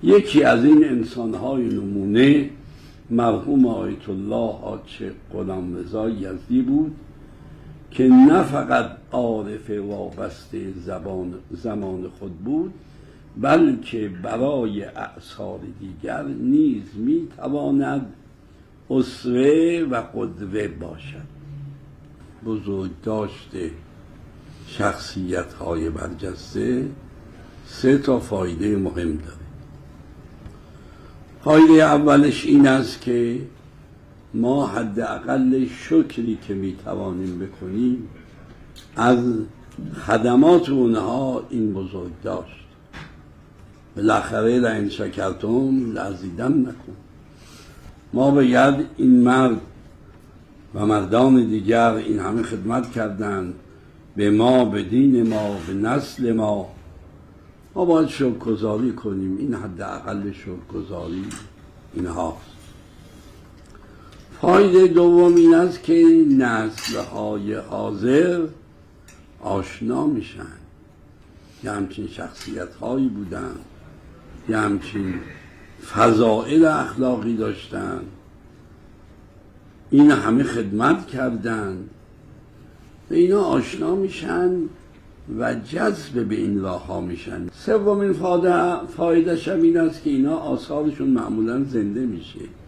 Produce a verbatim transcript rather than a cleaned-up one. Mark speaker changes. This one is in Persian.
Speaker 1: یکی از این انسانهای نمونه مرحوم آیت الله حاج غلام رضا یزدی بود که نه فقط عارف وابسته زبان زمان خود بود، بلکه برای اعصار دیگر نیز میتواند اسوه و قدوه باشد. بزرگداشت شخصیت های برجسته سه تا فایده مهم داره. فایده اولش این است که ما حداقل شکری که میتوانیم بکنیم از خدمات اونها این بزرگ داشت. بالاخره لئن شکرتم لازیدنکم. ما باید این مرد و مردان دیگر این همه خدمت کردند به ما، به دین ما، به نسل ما. ما باید شکرگزاری کنیم. این حداقل شکرگزاری اینهاست. فایده دوم این است که نسل‌های حاضر آشنا میشن. یه همچین شخصیت هایی بودن، یه همچین فضائل اخلاقی داشتن، این همه خدمت کردن، به اینا آشنا میشن و جذب به این راه ها میشن. سومین فایده فایده شب این است که اینا آثارشون معمولا زنده میشه.